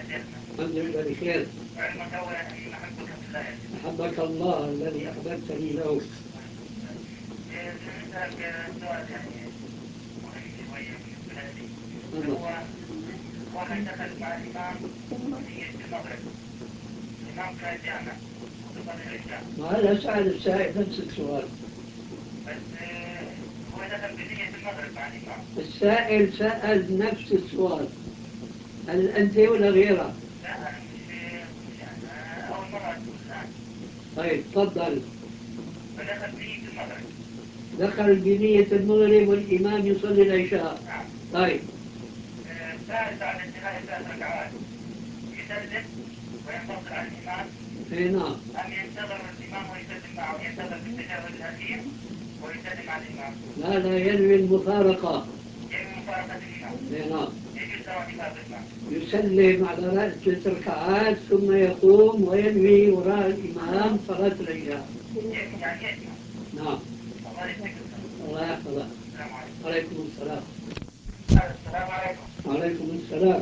الحمد لله بخير. أحبك الله الذي أحببتني له. الله. واحد دخل مع الإمام في المغرب، الإمام كان جامع وصلى العشاء. وهذا سأل السائل نفس السؤال. بس هو دخل بنية المغرب مع الإمام. السائل سأل نفس السؤال. هل أنت ولا غيره؟ لا أنا مش أنا أول مرة أقول الآن. طيب تفضل. فدخل بنية المغرب. دخل بنية المغرب والإمام يصلي العشاء. نعم. طيب. بعد انتهاء 3 ركعات يسلم وينتظر على الإمام. اي نعم. أم ينتظر الإمام ويسلم معه، ينتظر بالتشهد الأخير ويسلم على الإمام. لا ينوي المفارقة. ينوي مفارقة الإمام. اي نعم. يجوز له أن يفارق الإمام. يسلم على رأس 6 ركعات ثم يقوم وينوي وراء الإمام صلاة العشاء. يعني يجمع. نعم. الله يجزيك. الله يحفظك. السلام عليكم. عليكم السلام. السلام عليكم. وعليكم السلام.